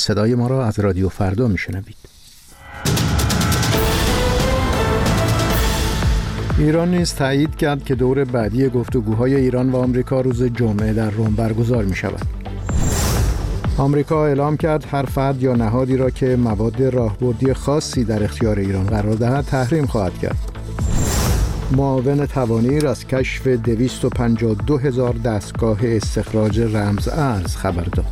صدای ما را از رادیو فردا میشنوید. ایران نیز تایید کرد که دور بعدی گفتگوهای ایران و آمریکا روز جمعه در روم برگزار می شود. آمریکا اعلام کرد هر فرد یا نهادی را که مواد راهبردی خاصی در اختیار ایران قرار دهد تحریم خواهد کرد. معاون توانیر از کشف 252,000 دستگاه استخراج رمز ارز خبر داد.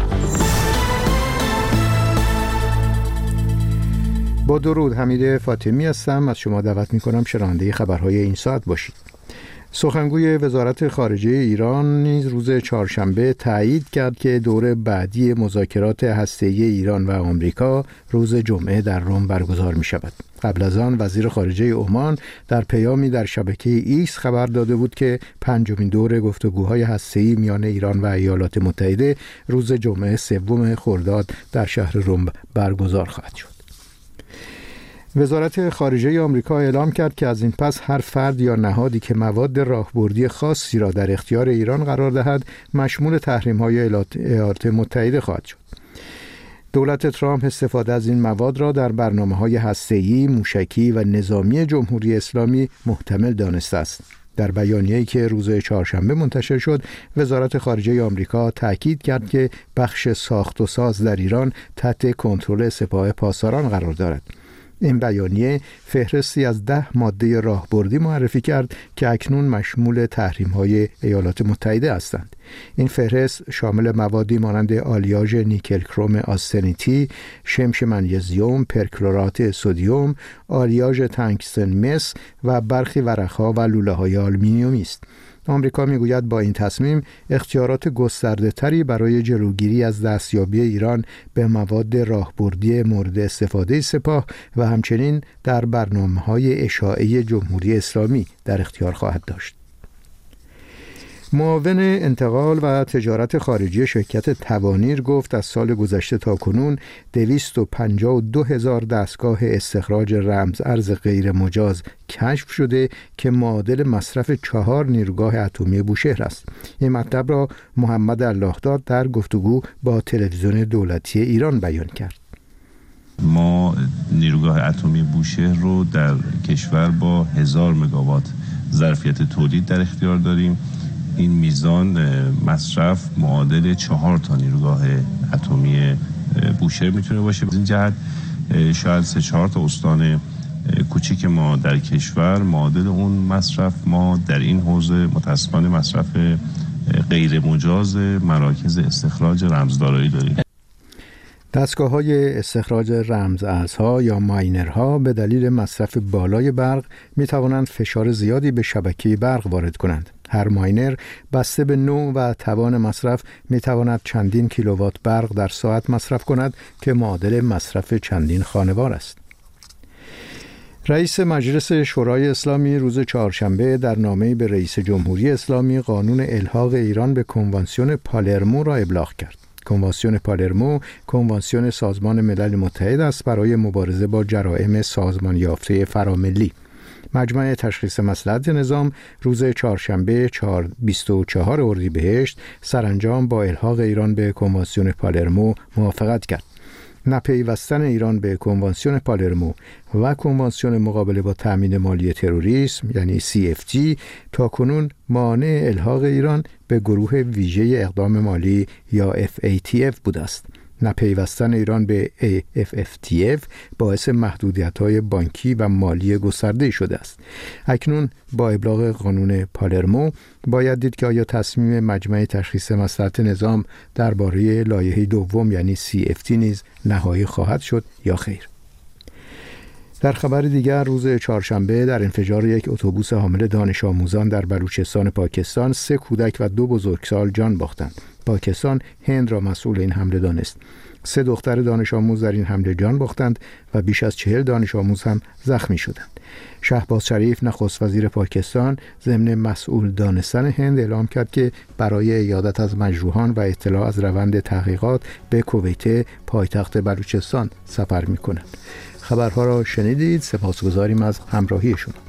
با درود، حمید فاطمی هستم. از شما دعوت می‌کنم شنونده خبرهای این ساعت باشید. سخنگوی وزارت خارجه ایران نیز روز چهارشنبه تایید کرد که دور بعدی مذاکرات هسته‌ای ایران و آمریکا روز جمعه در روم برگزار می‌شود. قبل از آن وزیر خارجه عمان در پیامی در شبکه ایکس خبر داده بود که پنجمین دور گفتگوهای هسته‌ای میان ایران و ایالات متحده روز جمعه 3 خرداد در شهر روم برگزار خواهد شد. وزارت خارجه آمریکا اعلام کرد که از این پس هر فرد یا نهادی که مواد راهبردی خاصی را در اختیار ایران قرار دهد مشمول تحریم‌های ایالات متحده خواهد شد. دولت ترامپ استفاده از این مواد را در برنامه‌های هسته‌ای، موشکی و نظامی جمهوری اسلامی محتمل دانسته است. در بیانیه‌ای که روز چهارشنبه منتشر شد، وزارت خارجه آمریکا تاکید کرد که بخش ساخت و ساز در ایران تحت کنترل سپاه پاسداران قرار دارد. این بیانیه فهرستی از 10 ماده راهبردی معرفی کرد که اکنون مشمول تحریم‌های ایالات متحده هستند. این فهرست شامل موادی مانند آلیاژ نیکل کروم آستنیتی، شمش منیزیم، پرکلورات سدیم، آلیاژ تانکستن مس و برخی ورق‌ها و لوله‌های آلومینیومی است. آمریکا میگوید با این تصمیم اختیارات گسترده‌تری برای جلوگیری از دستیابی ایران به مواد راهبردی مورد استفاده سپاه و همچنین در برنامه‌های اشاعه جمهوری اسلامی در اختیار خواهد داشت. معاون انتقال و تجارت خارجی شرکت توانیر گفت از سال گذشته تا کنون 252,000 دستگاه استخراج رمز ارز غیر مجاز کشف شده که معادل مصرف 4 نیروگاه اتمی بوشهر است. این مطلب را محمد اللهداد در گفتگو با تلویزیون دولتی ایران بیان کرد. ما نیروگاه اتمی بوشهر رو در کشور با 1000 مگاوات ظرفیت تولید در اختیار داریم. این میزان مصرف معادل 4 تا نیروگاه اتمی بوشهر میتونه باشه. از این جهت شاید 3-4 تا استان کوچیک ما در کشور معادل اون مصرف ما در این حوزه متاسفانه مصرف غیر مجاز مراکز استخراج رمزدارایی داریم. دستگاه‌های استخراج رمز ارزها یا ماینرها به دلیل مصرف بالای برق می‌توانند فشار زیادی به شبکه برق وارد کنند. هر ماینر بسته به نوع و توان مصرف می‌تواند چندین کیلووات برق در ساعت مصرف کند که معادل مصرف چندین خانوار است. رئیس مجلس شورای اسلامی روز چهارشنبه در نامه‌ای به رئیس جمهوری اسلامی قانون الحاق ایران به کنوانسیون پالرمو را ابلاغ کرد. کنوانسیون پالرمو کنوانسیون سازمان ملل متحد است برای مبارزه با جرائم سازمان یافته فراملی. مجمع تشخیص مصلحت نظام روز چهارشنبه 24 اردیبهشت سرانجام با الحاق ایران به کنوانسیون پالرمو موافقت کرد. نپیوستن ایران به کنوانسیون پالرمو و کنوانسیون مقابله با تامین مالی تروریسم یعنی CFT تاکنون مانع الحاق ایران به گروه ویژه اقدام مالی یا FATF بوده است. نپیوستن ایران به FATF باعث محدودیت‌های بانکی و مالی گسترده شده است. اکنون با ابلاغ قانون پالرمو باید دید که آیا تصمیم مجمع تشخیص مصلحت نظام درباره لایحه دوم یعنی CFT نیز نهایی خواهد شد یا خیر. در خبر دیگر روز چهارشنبه در انفجار یک اتوبوس حامل دانش آموزان در بلوچستان پاکستان 3 کودک و 2 بزرگسال جان باختند. پاکستان هند را مسئول این حمله دانست. 3 دختر دانش آموز در این حمله جان باختند و بیش از 40 دانش آموز هم زخمی شدند. شهباز شریف نخست وزیر پاکستان ضمن مسئول دانستن هند اعلام کرد که برای عیادت از مجروحان و اطلاع از روند تحقیقات به کویت پایتخت بلوچستان سفر می‌کند. خبرها را شنیدید. سپاسگزاریم از همراهیشون.